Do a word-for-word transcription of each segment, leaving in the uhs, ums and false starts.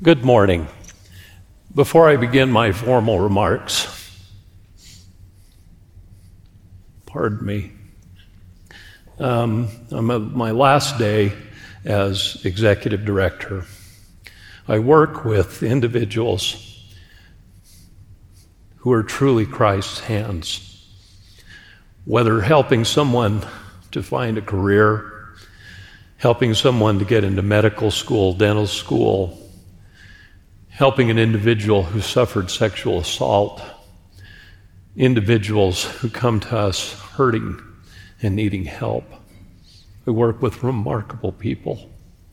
Good morning. Before I begin my formal remarks, pardon me, um, I'm at my last day as executive director. I work with individuals who are truly Christ's hands, whether helping someone to find a career, helping someone to get into medical school, dental school, helping an individual who suffered sexual assault, individuals who come to us hurting and needing help. We work with remarkable people.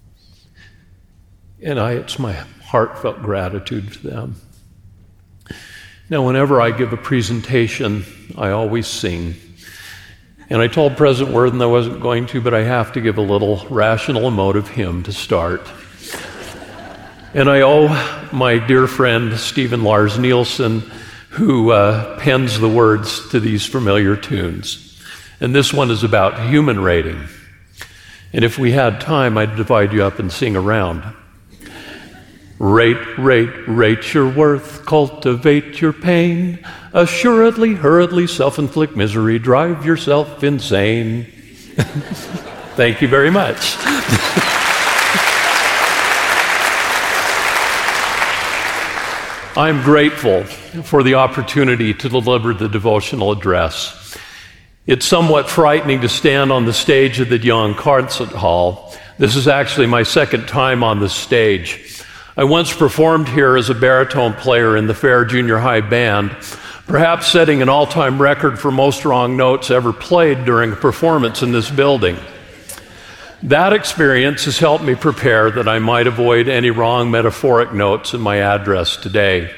And I, it's my heartfelt gratitude to them. Now, whenever I give a presentation, I always sing. And I told President Worthen I wasn't going to, but I have to give a little rational emotive hymn to start. And I owe my dear friend Stephen Lars Nielsen, who uh, pens the words to these familiar tunes. And this one is about human rating. And if we had time, I'd divide you up and sing a round. Rate, rate, rate your worth, cultivate your pain. Assuredly, hurriedly, self-inflict misery, drive yourself insane. Thank you very much. I'm grateful for the opportunity to deliver the devotional address. It's somewhat frightening to stand on the stage of the Young Concert Hall. This is actually my second time on the stage. I once performed here as a baritone player in the Fair Junior High Band, perhaps setting an all-time record for most wrong notes ever played during a performance in this building. That experience has helped me prepare that I might avoid any wrong metaphoric notes in my address today.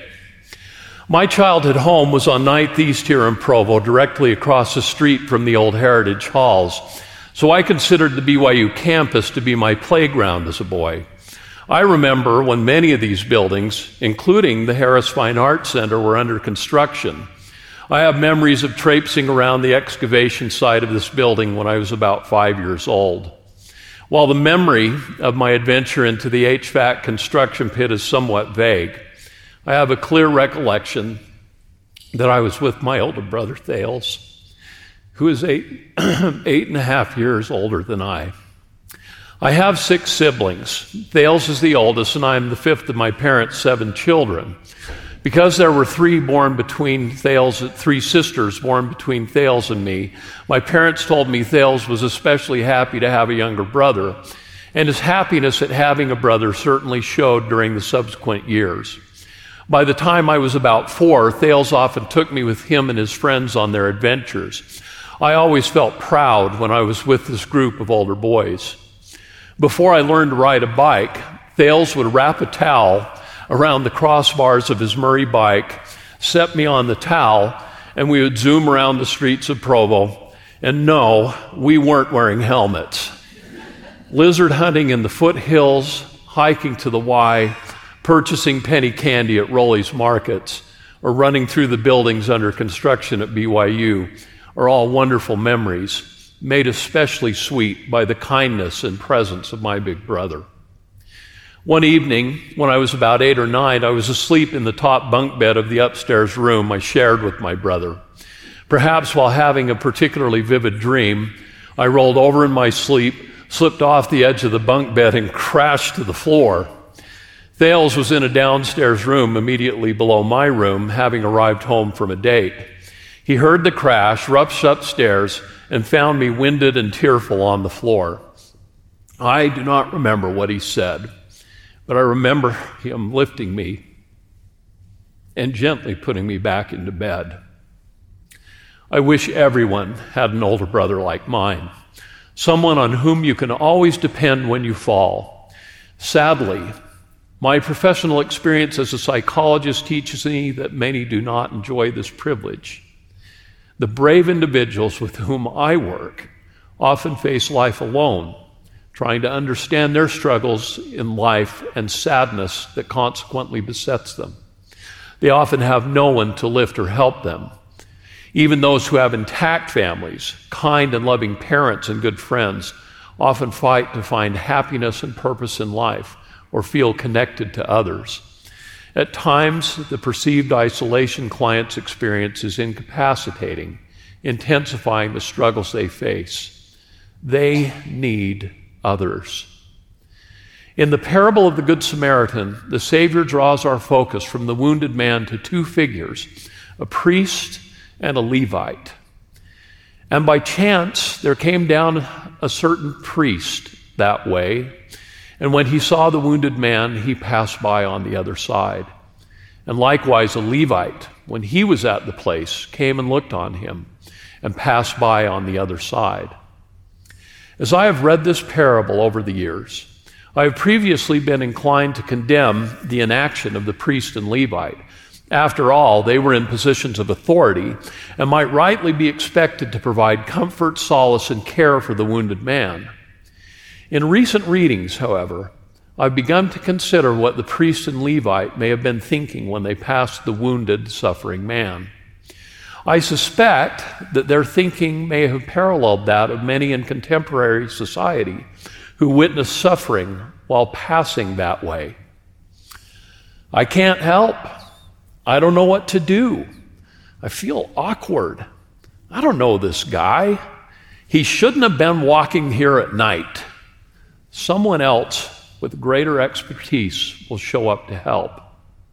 My childhood home was on ninth East here in Provo, directly across the street from the old Heritage Halls, so I considered the B Y U campus to be my playground as a boy. I remember when many of these buildings, including the Harris Fine Arts Center, were under construction. I have memories of traipsing around the excavation site of this building when I was about five years old. While the memory of my adventure into the H V A C construction pit is somewhat vague, I have a clear recollection that I was with my older brother, Thales, who is eight, eight and a half years older than I. I have six siblings. Thales is the oldest, and I am the fifth of my parents' seven children. Because there were three born between Thales, three sisters born between Thales and me, my parents told me Thales was especially happy to have a younger brother, and his happiness at having a brother certainly showed during the subsequent years. By the time I was about four, Thales often took me with him and his friends on their adventures. I always felt proud when I was with this group of older boys. Before I learned to ride a bike, Thales would wrap a towel around the crossbars of his Murray bike, set me on the towel, and we would zoom around the streets of Provo. And no, we weren't wearing helmets. Lizard hunting in the foothills, hiking to the Y, purchasing penny candy at Rowley's Markets, or running through the buildings under construction at B Y U are all wonderful memories, made especially sweet by the kindness and presence of my big brother. One evening, when I was about eight or nine, I was asleep in the top bunk bed of the upstairs room I shared with my brother. Perhaps while having a particularly vivid dream, I rolled over in my sleep, slipped off the edge of the bunk bed, and crashed to the floor. Thales was in a downstairs room immediately below my room, having arrived home from a date. He heard the crash, rushed upstairs, and found me winded and tearful on the floor. I do not remember what he said, but I remember him lifting me and gently putting me back into bed. I wish everyone had an older brother like mine, someone on whom you can always depend when you fall. Sadly, my professional experience as a psychologist teaches me that many do not enjoy this privilege. The brave individuals with whom I work often face life alone, trying to understand their struggles in life and sadness that consequently besets them. They often have no one to lift or help them. Even those who have intact families, kind and loving parents and good friends, often fight to find happiness and purpose in life or feel connected to others. At times, the perceived isolation clients experience is incapacitating, intensifying the struggles they face. They need others. In the parable of the Good Samaritan, the Savior draws our focus from the wounded man to two figures, a priest and a Levite. And by chance, there came down a certain priest that way, and when he saw the wounded man, he passed by on the other side. And likewise, a Levite, when he was at the place, came and looked on him and passed by on the other side. As I have read this parable over the years, I have previously been inclined to condemn the inaction of the priest and Levite. After all, they were in positions of authority and might rightly be expected to provide comfort, solace, and care for the wounded man. In recent readings, however, I've begun to consider what the priest and Levite may have been thinking when they passed the wounded, suffering man. I suspect that their thinking may have paralleled that of many in contemporary society who witness suffering while passing that way. I can't help. I don't know what to do. I feel awkward. I don't know this guy. He shouldn't have been walking here at night. Someone else with greater expertise will show up to help.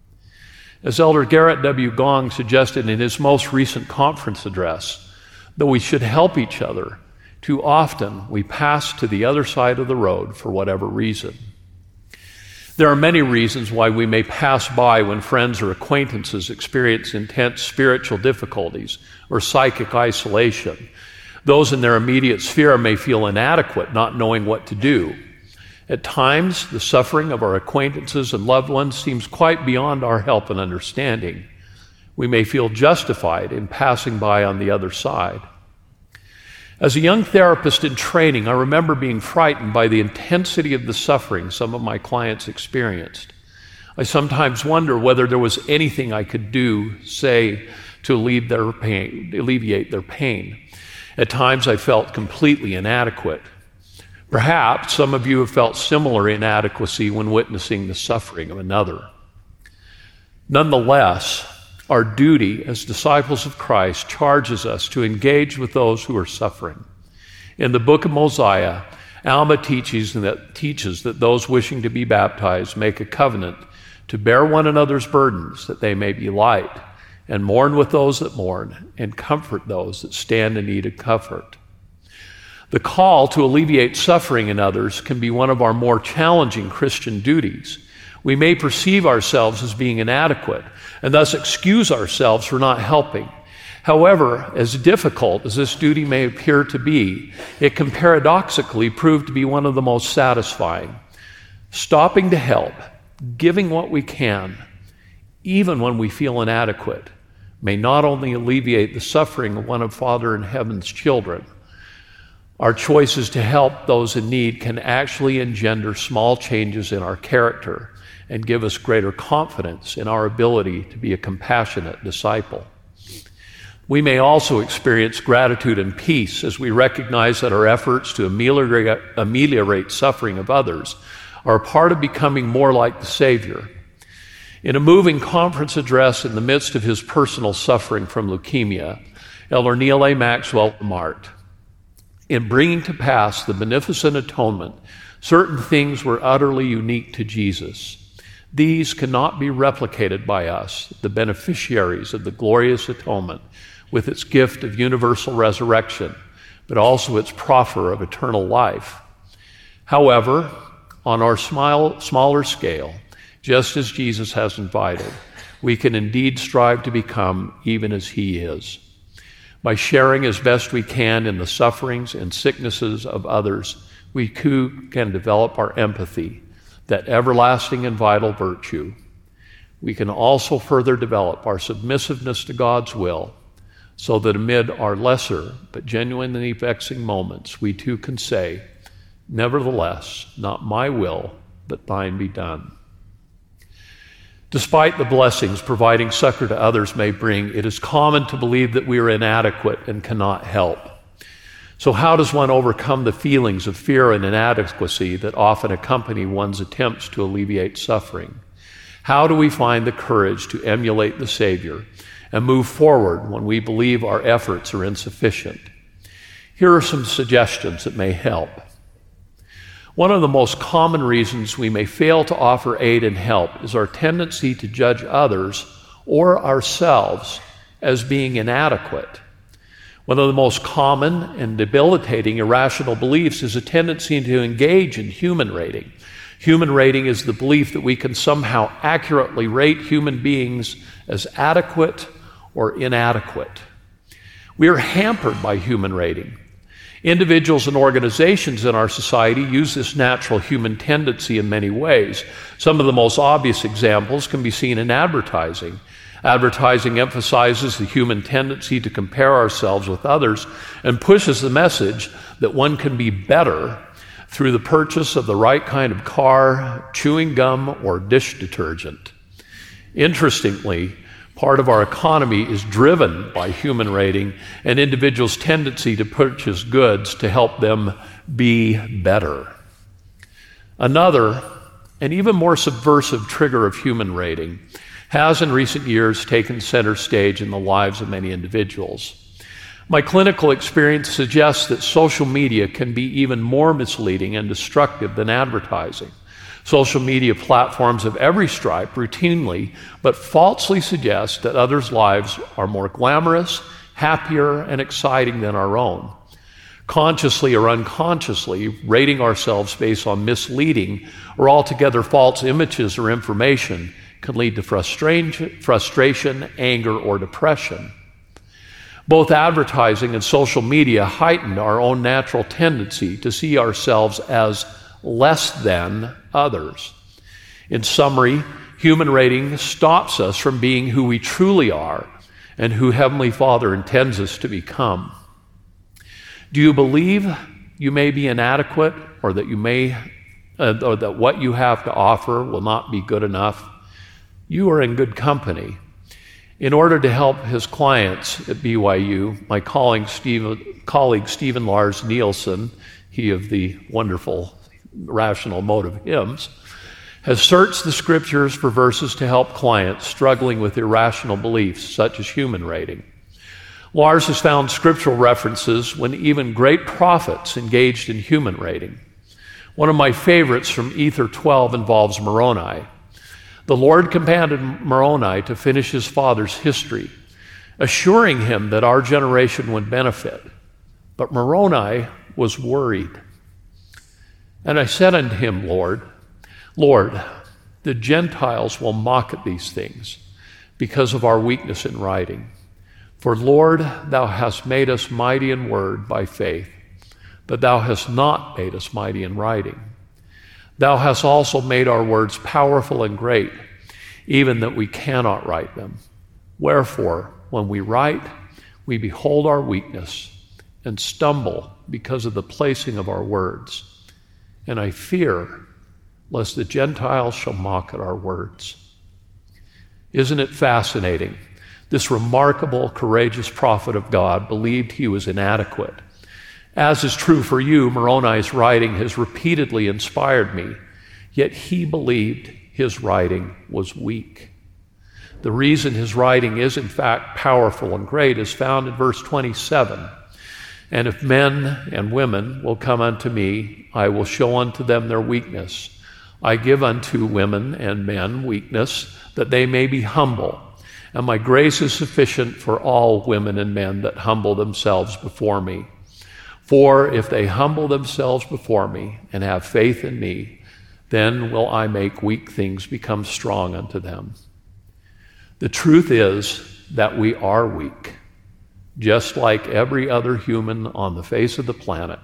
As Elder Garrett W. Gong suggested in his most recent conference address, though we should help each other, too often we pass to the other side of the road for whatever reason. There are many reasons why we may pass by when friends or acquaintances experience intense spiritual difficulties or psychic isolation. Those in their immediate sphere may feel inadequate, not knowing what to do. At times, the suffering of our acquaintances and loved ones seems quite beyond our help and understanding. We may feel justified in passing by on the other side. As a young therapist in training, I remember being frightened by the intensity of the suffering some of my clients experienced. I sometimes wonder whether there was anything I could do, say, to alleviate their pain. Alleviate their pain. At times, I felt completely inadequate. Perhaps some of you have felt similar inadequacy when witnessing the suffering of another. Nonetheless, our duty as disciples of Christ charges us to engage with those who are suffering. In the book of Mosiah, Alma teaches that, teaches that those wishing to be baptized make a covenant to bear one another's burdens, that they may be light, and mourn with those that mourn, and comfort those that stand in need of comfort. The call to alleviate suffering in others can be one of our more challenging Christian duties. We may perceive ourselves as being inadequate and thus excuse ourselves for not helping. However, as difficult as this duty may appear to be, it can paradoxically prove to be one of the most satisfying. Stopping to help, giving what we can, even when we feel inadequate, may not only alleviate the suffering of one of Father in Heaven's children. Our choices to help those in need can actually engender small changes in our character and give us greater confidence in our ability to be a compassionate disciple. We may also experience gratitude and peace as we recognize that our efforts to ameliorate, ameliorate suffering of others are part of becoming more like the Savior. In a moving conference address in the midst of his personal suffering from leukemia, Elder Neal A. Maxwell remarked, "In bringing to pass the beneficent atonement, certain things were utterly unique to Jesus. These cannot be replicated by us, the beneficiaries of the glorious atonement, with its gift of universal resurrection, but also its proffer of eternal life. However, on our small, smaller scale, just as Jesus has invited, we can indeed strive to become even as he is. By sharing as best we can in the sufferings and sicknesses of others, we too can develop our empathy, that everlasting and vital virtue. We can also further develop our submissiveness to God's will, so that amid our lesser but genuinely vexing moments, we too can say, 'Nevertheless, not my will, but thine be done.'" Despite the blessings providing succor to others may bring, it is common to believe that we are inadequate and cannot help. So how does one overcome the feelings of fear and inadequacy that often accompany one's attempts to alleviate suffering? How do we find the courage to emulate the Savior and move forward when we believe our efforts are insufficient? Here are some suggestions that may help. One of the most common reasons we may fail to offer aid and help is our tendency to judge others or ourselves as being inadequate. One of the most common and debilitating irrational beliefs is a tendency to engage in human rating. Human rating is the belief that we can somehow accurately rate human beings as adequate or inadequate. We are hampered by human rating. Individuals and organizations in our society use this natural human tendency in many ways. Some of the most obvious examples can be seen in advertising. Advertising emphasizes the human tendency to compare ourselves with others and pushes the message that one can be better through the purchase of the right kind of car, chewing gum, or dish detergent. Interestingly, part of our economy is driven by human rating and individuals' tendency to purchase goods to help them be better. Another, and even more subversive trigger of human rating has in recent years taken center stage in the lives of many individuals. My clinical experience suggests that social media can be even more misleading and destructive than advertising. Social media platforms of every stripe routinely but falsely suggest that others' lives are more glamorous, happier, and exciting than our own. Consciously or unconsciously, rating ourselves based on misleading or altogether false images or information can lead to frustration, frustration, anger, or depression. Both advertising and social media heighten our own natural tendency to see ourselves as less than others. In summary, human rating stops us from being who we truly are and who Heavenly Father intends us to become. Do you believe you may be inadequate, or that you may, uh, or that what you have to offer will not be good enough? You are in good company. In order to help his clients at B Y U, my colleague Stephen, colleague Stephen Lars Nielsen, he of the wonderful Rational Motive hymns, has searched the scriptures for verses to help clients struggling with irrational beliefs such as human rating. Lars has found scriptural references when even great prophets engaged in human rating. One of my favorites from Ether twelve involves Moroni. The Lord commanded Moroni to finish his father's history, assuring him that our generation would benefit. But Moroni was worried. And I said unto him, Lord, Lord, the Gentiles will mock at these things because of our weakness in writing. For, Lord, thou hast made us mighty in word by faith, but thou hast not made us mighty in writing. Thou hast also made our words powerful and great, even that we cannot write them. Wherefore, when we write, we behold our weakness and stumble because of the placing of our words. And I fear lest the Gentiles shall mock at our words. Isn't it fascinating? This remarkable, courageous prophet of God believed he was inadequate. As is true for you, Moroni's writing has repeatedly inspired me, yet he believed his writing was weak. The reason his writing is in fact powerful and great is found in verse twenty-seven. And if men and women will come unto me, I will show unto them their weakness. I give unto women and men weakness, that they may be humble. And my grace is sufficient for all women and men that humble themselves before me. For if they humble themselves before me and have faith in me, then will I make weak things become strong unto them. The truth is that we are weak, just like every other human on the face of the planet.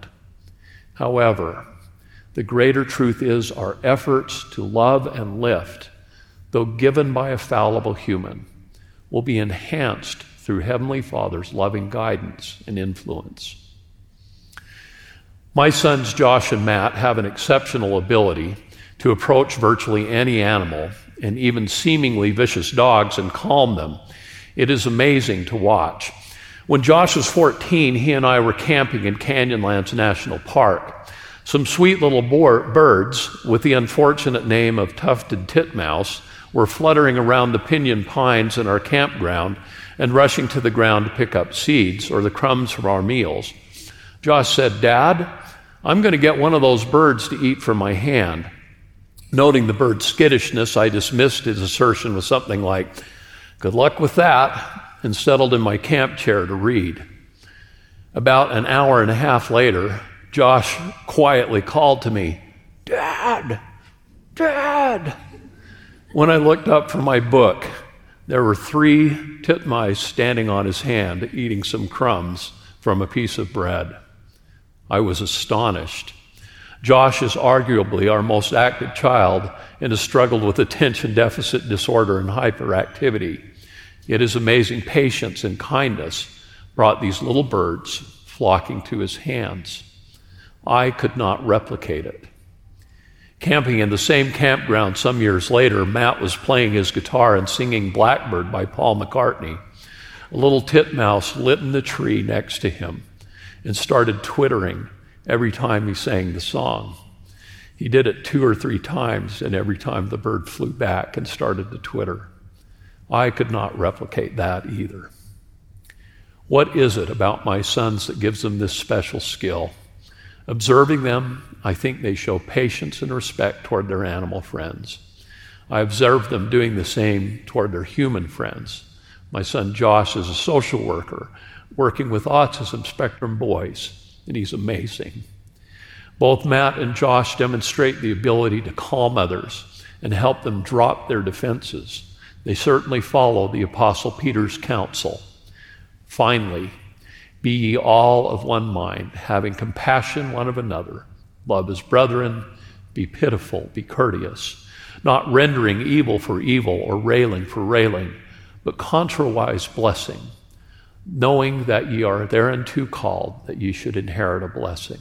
However, the greater truth is our efforts to love and lift, though given by a fallible human, will be enhanced through Heavenly Father's loving guidance and influence. My sons Josh and Matt have an exceptional ability to approach virtually any animal, and even seemingly vicious dogs, and calm them. It is amazing to watch. When Josh was fourteen, he and I were camping in Canyonlands National Park. Some sweet little boar- birds with the unfortunate name of tufted titmouse were fluttering around the pinyon pines in our campground and rushing to the ground to pick up seeds or the crumbs from our meals. Josh said, "Dad, I'm going to get one of those birds to eat from my hand." Noting the bird's skittishness, I dismissed his assertion with something like, "Good luck with that," and settled in my camp chair to read. About an hour and a half later, Josh quietly called to me, "Dad, Dad." When I looked up from my book, there were three titmice standing on his hand, eating some crumbs from a piece of bread. I was astonished. Josh is arguably our most active child and has struggled with attention deficit disorder and hyperactivity. Yet his amazing patience and kindness brought these little birds flocking to his hands. I could not replicate it. Camping in the same campground some years later, Matt was playing his guitar and singing Blackbird by Paul McCartney. A little titmouse lit in the tree next to him and started twittering every time he sang the song. He did it two or three times, and every time the bird flew back and started to twitter. I could not replicate that either. What is it about my sons that gives them this special skill? Observing them, I think they show patience and respect toward their animal friends. I observe them doing the same toward their human friends. My son Josh is a social worker working with autism spectrum boys, and he's amazing. Both Matt and Josh demonstrate the ability to calm others and help them drop their defenses. They certainly follow the Apostle Peter's counsel. Finally, be ye all of one mind, having compassion one of another. Love as brethren, be pitiful, be courteous, not rendering evil for evil or railing for railing, but contrariwise blessing, knowing that ye are thereunto called, that ye should inherit a blessing.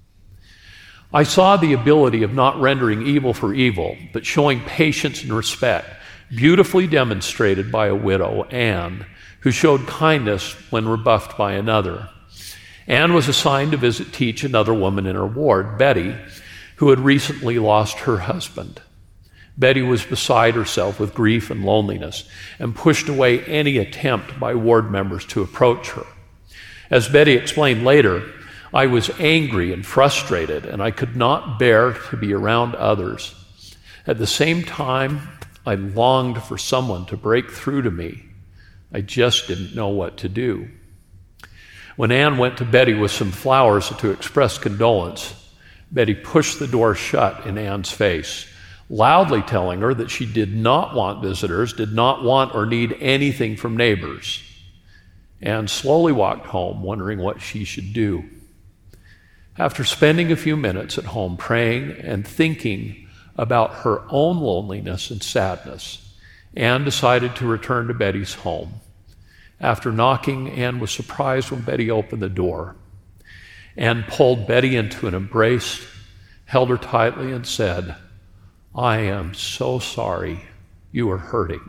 I saw the ability of not rendering evil for evil, but showing patience and respect, beautifully demonstrated by a widow, Anne, who showed kindness when rebuffed by another. Anne was assigned to visit teach another woman in her ward, Betty, who had recently lost her husband. Betty was beside herself with grief and loneliness and pushed away any attempt by ward members to approach her. As Betty explained later, I was angry and frustrated, and I could not bear to be around others. At the same time, I longed for someone to break through to me. I just didn't know what to do. When Anne went to Betty with some flowers to express condolence, Betty pushed the door shut in Anne's face, loudly telling her that she did not want visitors, did not want or need anything from neighbors. Anne slowly walked home, wondering what she should do. After spending a few minutes at home praying and thinking about her own loneliness and sadness, Anne decided to return to Betty's home. After knocking, Anne was surprised when Betty opened the door. Anne pulled Betty into an embrace, held her tightly, and said, "I am so sorry you are hurting."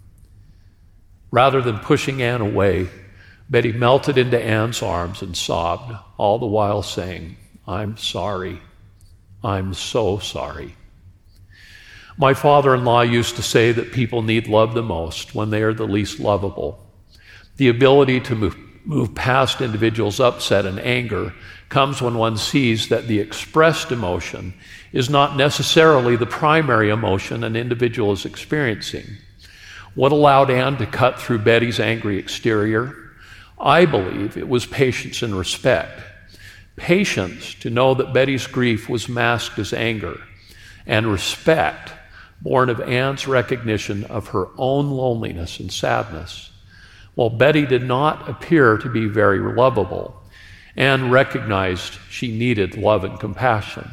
Rather than pushing Anne away, Betty melted into Anne's arms and sobbed, all the while saying, "I'm sorry. I'm so sorry." My father-in-law used to say that people need love the most when they are the least lovable. The ability to move, move past individuals' upset and anger comes when one sees that the expressed emotion is not necessarily the primary emotion an individual is experiencing. What allowed Anne to cut through Betty's angry exterior? I believe it was patience and respect. Patience to know that Betty's grief was masked as anger, and respect born of Anne's recognition of her own loneliness and sadness. While Betty did not appear to be very lovable, Anne recognized she needed love and compassion.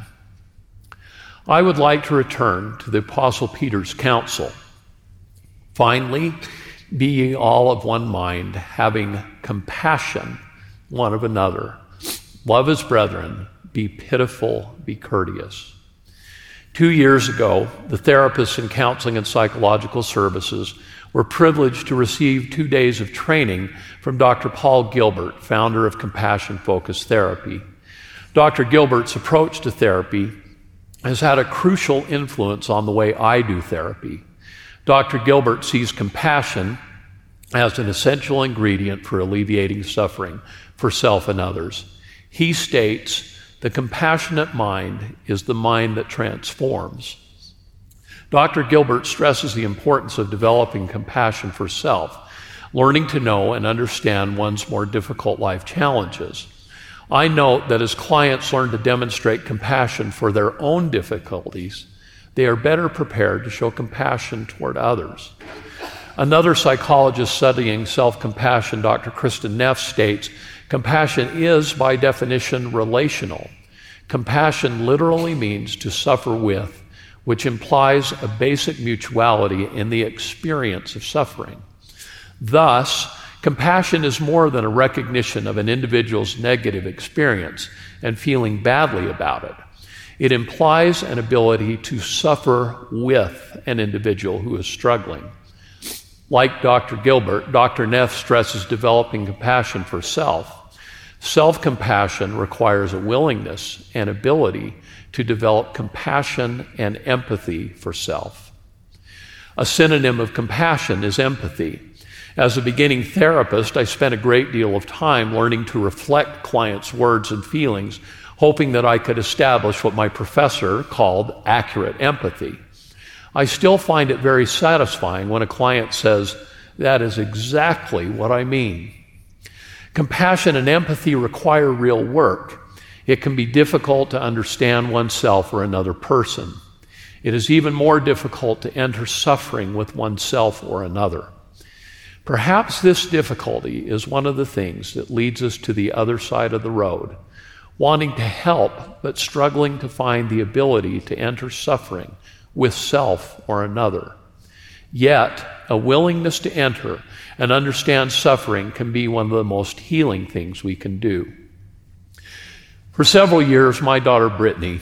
I would like to return to the Apostle Peter's counsel. Finally, be ye all of one mind, having compassion one of another. Love as brethren, be pitiful, be courteous. Two years ago, the therapists in counseling and psychological services were privileged to receive two days of training from Doctor Paul Gilbert, founder of Compassion-Focused Therapy. Doctor Gilbert's approach to therapy has had a crucial influence on the way I do therapy. Doctor Gilbert sees compassion as an essential ingredient for alleviating suffering for self and others. He states, the compassionate mind is the mind that transforms. Doctor Gilbert stresses the importance of developing compassion for self, learning to know and understand one's more difficult life challenges. I note that as clients learn to demonstrate compassion for their own difficulties, they are better prepared to show compassion toward others. Another psychologist studying self-compassion, Doctor Kristin Neff, states, compassion is, by definition, relational. Compassion literally means to suffer with, which implies a basic mutuality in the experience of suffering. Thus, compassion is more than a recognition of an individual's negative experience and feeling badly about it. It implies an ability to suffer with an individual who is struggling. Like Doctor Gilbert, Doctor Neff stresses developing compassion for self. Self-compassion requires a willingness and ability to develop compassion and empathy for self. A synonym of compassion is empathy. As a beginning therapist, I spent a great deal of time learning to reflect clients' words and feelings, hoping that I could establish what my professor called accurate empathy. I still find it very satisfying when a client says, "That is exactly what I mean." Compassion and empathy require real work. It can be difficult to understand oneself or another person. It is even more difficult to enter suffering with oneself or another. Perhaps this difficulty is one of the things that leads us to the other side of the road, wanting to help but struggling to find the ability to enter suffering with self or another. Yet, a willingness to enter and understand suffering can be one of the most healing things we can do. For several years, my daughter Brittany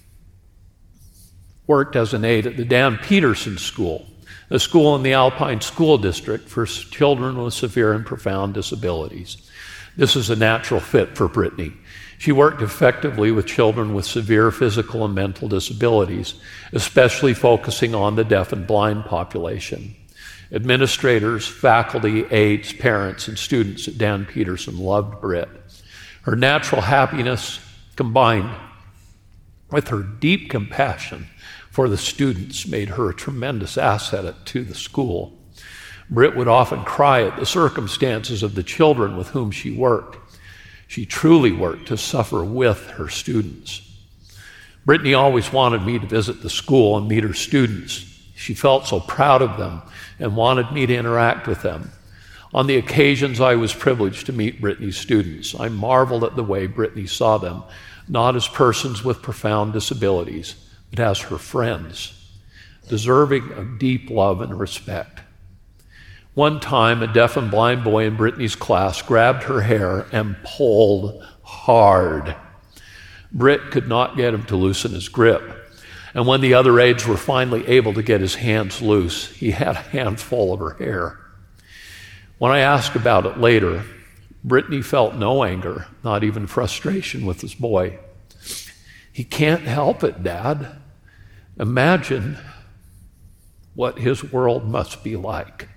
worked as an aide at the Dan Peterson School, a school in the Alpine School District for children with severe and profound disabilities. This is a natural fit for Brittany. She worked effectively with children with severe physical and mental disabilities, especially focusing on the deaf and blind population. Administrators, faculty, aides, parents, and students at Dan Peterson loved Britt. Her natural happiness combined with her deep compassion for the students made her a tremendous asset to the school. Britt would often cry at the circumstances of the children with whom she worked. She truly worked to suffer with her students. Brittany always wanted me to visit the school and meet her students. She felt so proud of them and wanted me to interact with them. On the occasions I was privileged to meet Brittany's students, I marveled at the way Brittany saw them, not as persons with profound disabilities, but as her friends, deserving of deep love and respect. One time, a deaf and blind boy in Brittany's class grabbed her hair and pulled hard. Britt could not get him to loosen his grip. And when the other aides were finally able to get his hands loose, he had a handful of her hair. When I asked about it later, Brittany felt no anger, not even frustration with this boy. "He can't help it, Dad. Imagine what his world must be like."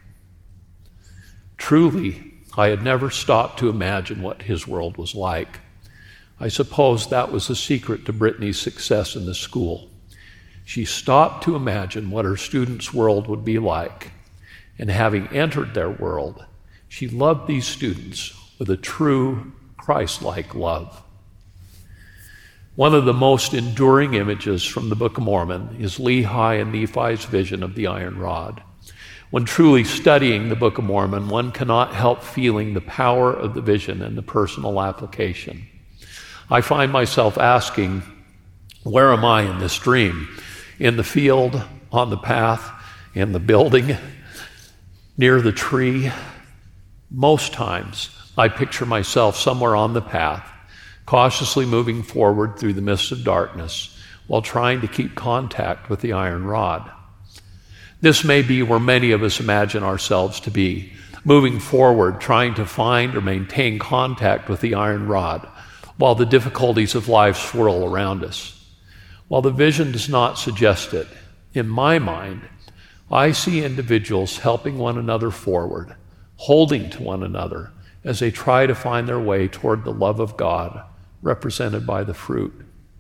Truly, I had never stopped to imagine what his world was like. I suppose that was the secret to Brittany's success in the school. She stopped to imagine what her students' world would be like, and having entered their world, she loved these students with a true Christ-like love. One of the most enduring images from the Book of Mormon is Lehi and Nephi's vision of the iron rod. When truly studying the Book of Mormon, one cannot help feeling the power of the vision and the personal application. I find myself asking, where am I in this dream? In the field, on the path, in the building, near the tree? Most times, I picture myself somewhere on the path, cautiously moving forward through the midst of darkness, while trying to keep contact with the iron rod. This may be where many of us imagine ourselves to be, moving forward, trying to find or maintain contact with the iron rod, while the difficulties of life swirl around us. While the vision does not suggest it, in my mind, I see individuals helping one another forward, holding to one another as they try to find their way toward the love of God, represented by the fruit.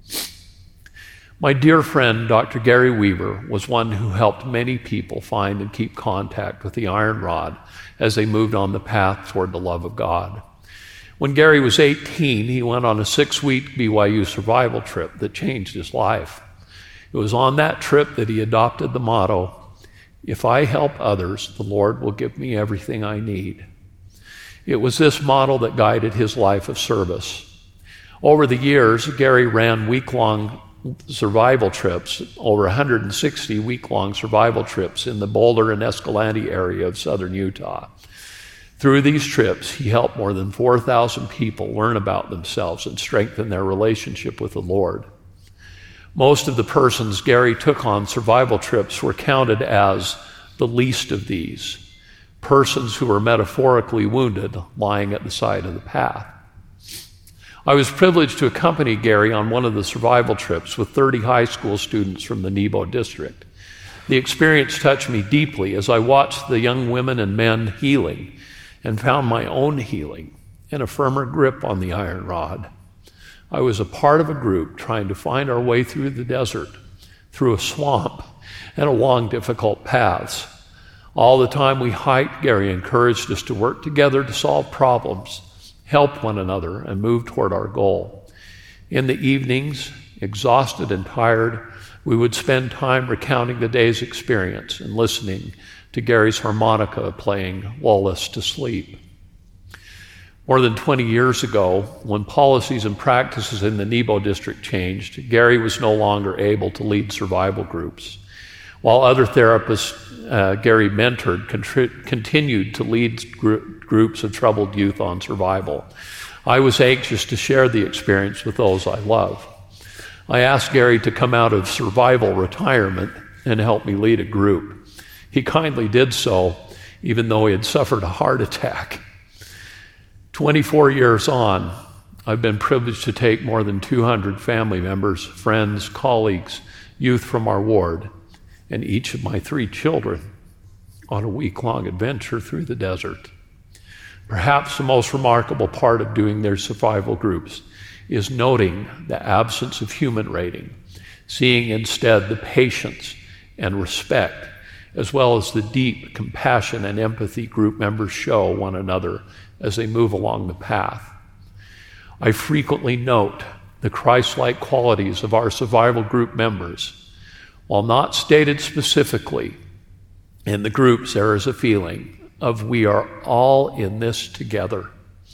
My dear friend, Doctor Gary Weaver, was one who helped many people find and keep contact with the iron rod as they moved on the path toward the love of God. When Gary was eighteen, he went on a six-week B Y U survival trip that changed his life. It was on that trip that he adopted the motto, "If I help others, the Lord will give me everything I need." It was this model that guided his life of service. Over the years, Gary ran week-long survival trips, over one hundred sixty week-long survival trips in the Boulder and Escalante area of southern Utah. Through these trips, he helped more than four thousand people learn about themselves and strengthen their relationship with the Lord. Most of the persons Gary took on survival trips were counted as the least of these, persons who were metaphorically wounded lying at the side of the path. I was privileged to accompany Gary on one of the survival trips with thirty high school students from the Nebo district. The experience touched me deeply as I watched the young women and men healing and found my own healing and a firmer grip on the iron rod. I was a part of a group trying to find our way through the desert, through a swamp, and along difficult paths. All the time we hiked, Gary encouraged us to work together to solve problems, help one another, and move toward our goal. In the evenings, exhausted and tired, we would spend time recounting the day's experience and listening to Gary's harmonica playing lull us to sleep. More than twenty years ago, when policies and practices in the Nebo district changed, Gary was no longer able to lead survival groups. While other therapists uh, Gary mentored contri- continued to lead gr- groups of troubled youth on survival, I was anxious to share the experience with those I love. I asked Gary to come out of survival retirement and help me lead a group. He kindly did so, even though he had suffered a heart attack. twenty-four years on, I've been privileged to take more than two hundred family members, friends, colleagues, youth from our ward, and each of my three children on a week-long adventure through the desert. Perhaps the most remarkable part of doing their survival groups is noting the absence of human rating, seeing instead the patience and respect, as well as the deep compassion and empathy group members show one another as they move along the path. I frequently note the Christ-like qualities of our survival group members. While not stated specifically, in the groups there is a feeling of we are all in this together.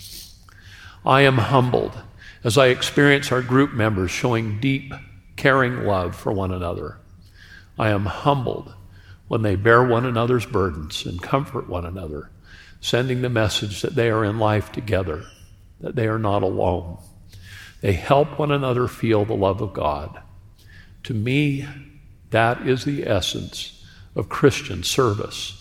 I am humbled as I experience our group members showing deep, caring love for one another. I am humbled when they bear one another's burdens and comfort one another, sending the message that they are in life together, that they are not alone. They help one another feel the love of God. To me, that is the essence of Christian service.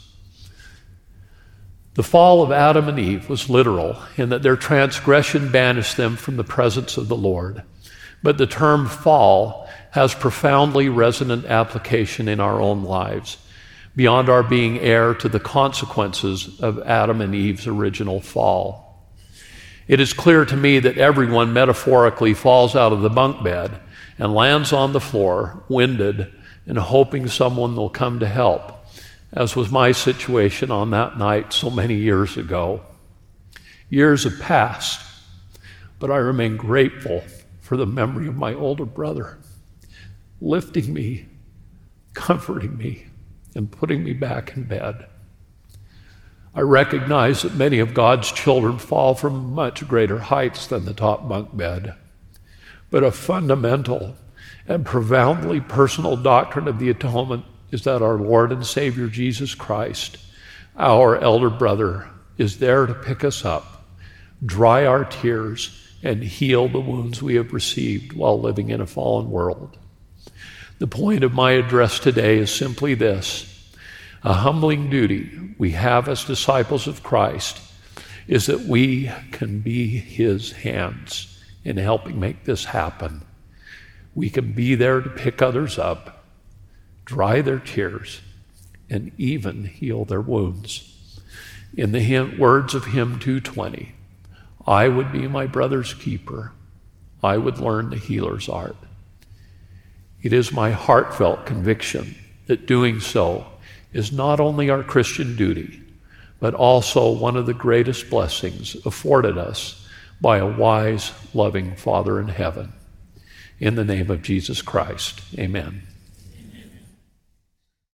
The fall of Adam and Eve was literal in that their transgression banished them from the presence of the Lord. But the term fall has profoundly resonant application in our own lives, beyond our being heir to the consequences of Adam and Eve's original fall. It is clear to me that everyone metaphorically falls out of the bunk bed and lands on the floor, winded, and hoping someone will come to help, as was my situation on that night so many years ago. Years have passed, but I remain grateful for the memory of my older brother, lifting me, comforting me, and putting me back in bed. I recognize that many of God's children fall from much greater heights than the top bunk bed, but a fundamental and profoundly personal doctrine of the atonement is that our Lord and Savior Jesus Christ, our elder brother, is there to pick us up, dry our tears, and heal the wounds we have received while living in a fallen world. The point of my address today is simply this. A humbling duty we have as disciples of Christ is that we can be his hands in helping make this happen. We can be there to pick others up, dry their tears, and even heal their wounds. In the hymn, words of hymn two twenty, I would be my brother's keeper. I would learn the healer's art. It is my heartfelt conviction that doing so is not only our Christian duty, but also one of the greatest blessings afforded us by a wise, loving Father in heaven. In the name of Jesus Christ, amen.